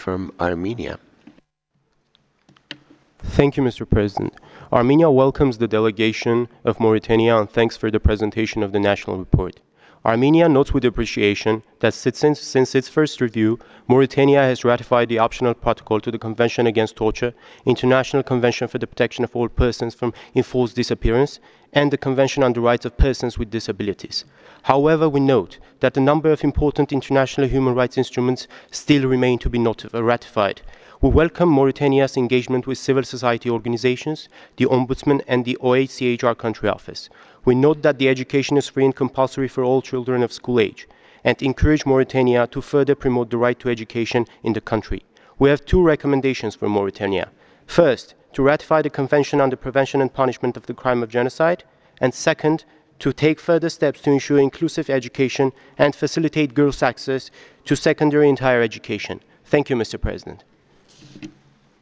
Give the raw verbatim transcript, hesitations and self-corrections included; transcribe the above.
from Armenia. Thank you, Mister President. Armenia welcomes the delegation of Mauritania and thanks for the presentation of the national report. Armenia notes with appreciation that since, since its first review, Mauritania has ratified the optional protocol to the Convention Against Torture, International Convention for the Protection of All Persons from Enforced Disappearance, and the Convention on the Rights of Persons with Disabilities. However, we note that a number of important international human rights instruments still remain to be ratified. We welcome Mauritania's engagement with civil society organizations, the Ombudsman, and the O H C H R country office. We note that the education is free and compulsory for all children of school age, and encourage Mauritania to further promote the right to education in the country. We have two recommendations for Mauritania. First, to ratify the Convention on the Prevention and Punishment of the Crime of Genocide, and second, to take further steps to ensure inclusive education and facilitate girls' access to secondary and higher education. Thank you, Mister President.